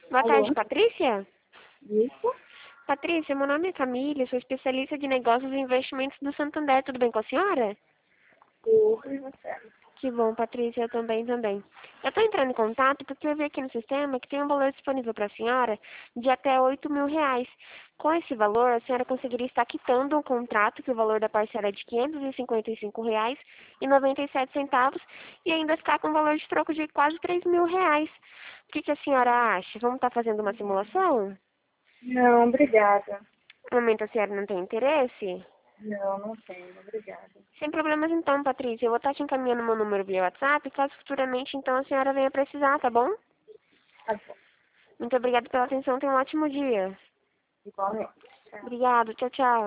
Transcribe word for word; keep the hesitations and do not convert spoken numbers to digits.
Boa Alô? tarde, Patrícia. Isso? Patrícia, meu nome é Camila, sou especialista de negócios e investimentos do Santander. Tudo bem com a senhora? Tudo e você? Que bom, Patrícia, eu também, também. Eu estou entrando em contato porque eu vi aqui no sistema que tem um valor disponível para a senhora de até oito mil reais. Com esse valor, a senhora conseguiria estar quitando um contrato, que o valor da parcela é de quinhentos e cinquenta e cinco reais e noventa e sete centavos, e ainda ficar com um valor de troco de quase três mil reais. O que, que a senhora acha? Vamos estar fazendo uma simulação? Não, obrigada. No momento a senhora não tem interesse? Não, não tenho, obrigada. Sem problemas então, Patrícia. Eu vou estar te encaminhando meu número via WhatsApp, caso futuramente então a senhora venha precisar, tá bom? Tá bom. Muito obrigada pela atenção. Tenha um ótimo dia. Igualmente. Tchau. Obrigado. Tchau, tchau.